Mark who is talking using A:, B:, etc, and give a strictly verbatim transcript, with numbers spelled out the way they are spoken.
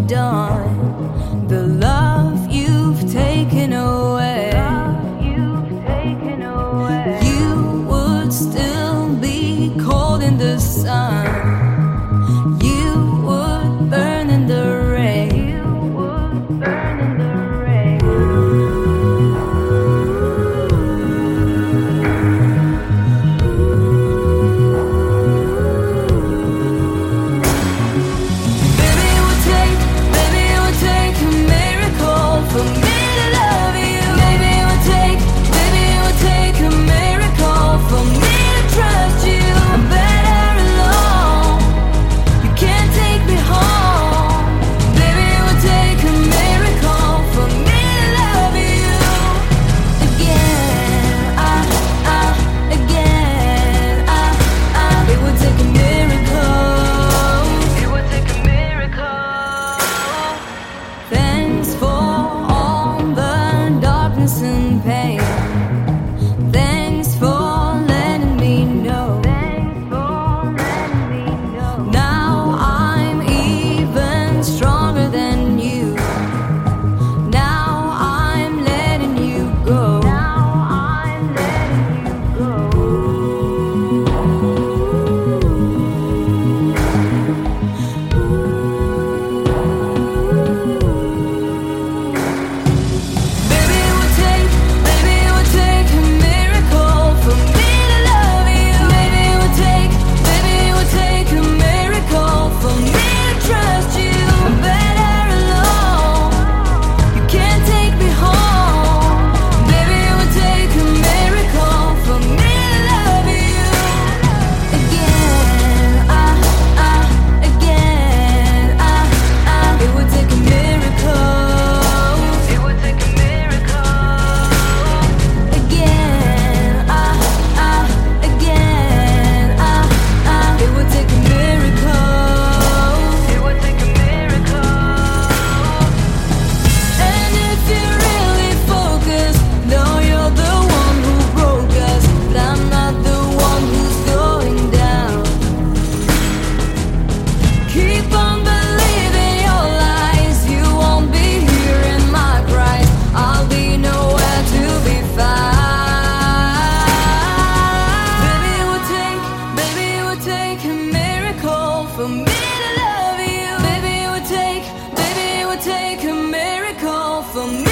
A: undone. The love you've taken away, you would still be cold in the sun. You would burn in the rain. For me to love you, maybe it would take, maybe it would take a miracle for me to trust you. I'm better alone. You can't take me home. Maybe it would take a miracle for me to love you again. Ah, ah, again. Ah, ah. It would take a miracle. It would take a miracle. Thanks for and pain. Thanks for letting me know. Thanks for letting me know. Now I'm even stronger than you. Now I'm letting you go. Now I'm letting you go. For me to love you, baby, it would take, baby, it would take a miracle for me.